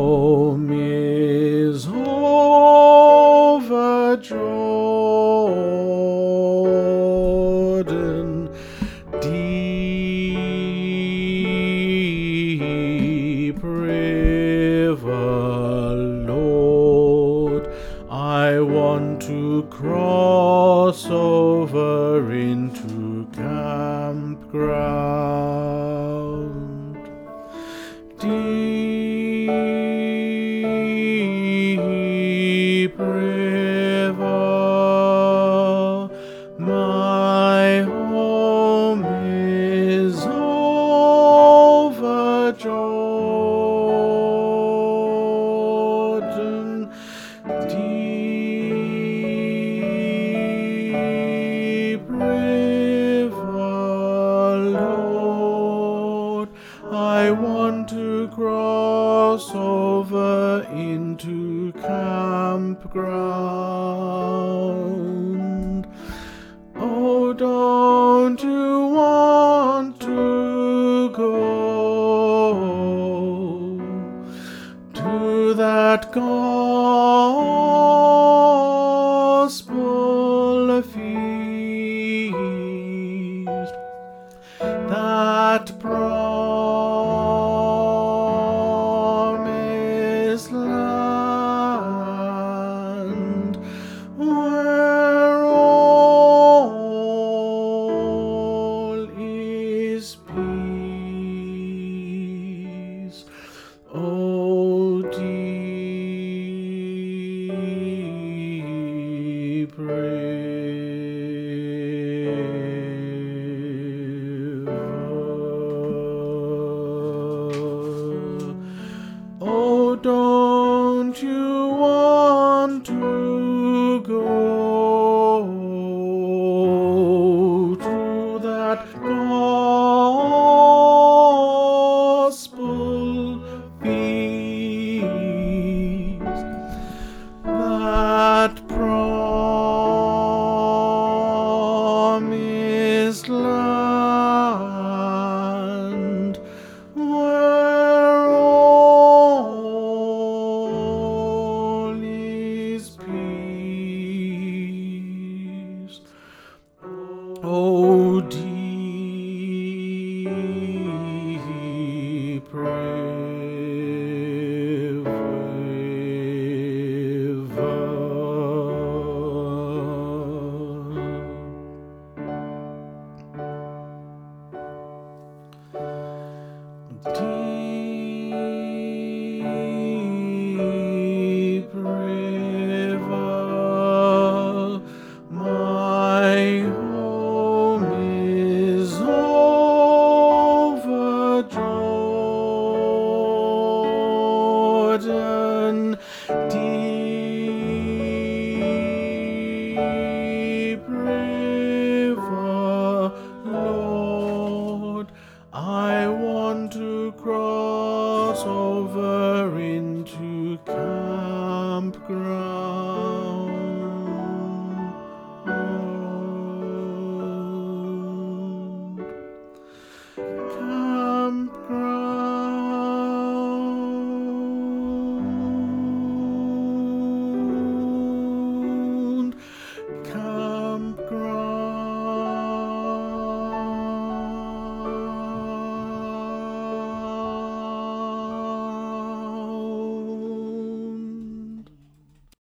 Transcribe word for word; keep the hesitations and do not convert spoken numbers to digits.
home is over Jordan, deep river, Lord. I want to cross over into campground. Deep river, my home is over Jordan. Deep river, Lord, I want to cross over into campground. Oh, don't you want to go to that gospel feast, that promised land, where all is peace? Oh, deep river, oh, don't you want